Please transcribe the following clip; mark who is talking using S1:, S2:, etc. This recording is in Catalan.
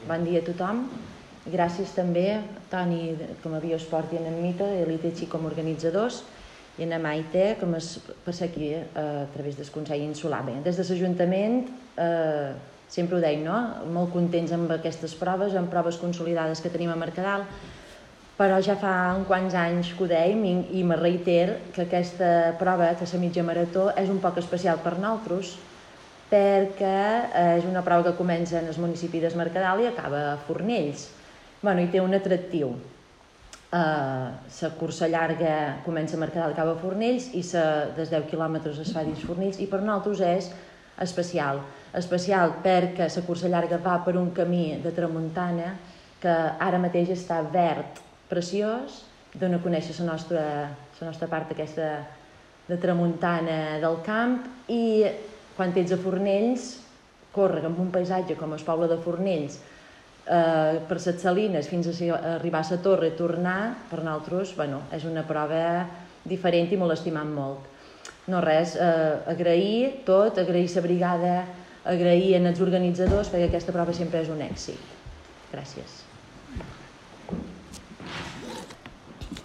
S1: Bon dia a tothom. Gràcies també a Toni com a Biosport i a en Mito i a l'ITEXI com a organitzadors i a Maite com a per ser aquí a través del Consell Insular. Bé, des de l'Ajuntament sempre ho deim, no? Molt contents amb aquestes proves, amb proves consolidades que tenim a Mercadal, però ja fa uns quants anys que ho deim i me reiter que aquesta prova, que la mitja marató, és un poc especial per nosaltres perquè és una prova que comença en el municipi del Mercadal i acaba a Fornells. I té un atractiu. La cursa llarga comença a Mercadal i acaba a Fornells i dels 10 quilòmetres es fa dins Fornells i per nosaltres és especial. Especial perquè la cursa llarga va per un camí de tramuntana que ara mateix està verd, preciós, dona a conèixer la nostra part aquesta de tramuntana del camp i quan ets a Fornells, córrer amb un paisatge com el poble de Fornells per les Salines fins a arribar a la torre i tornar, per nosaltres és una prova diferent i molt estimant molt. No res, agrair tot, agrair la brigada, agrair als organitzadors perquè aquesta prova sempre és un èxit. Gràcies.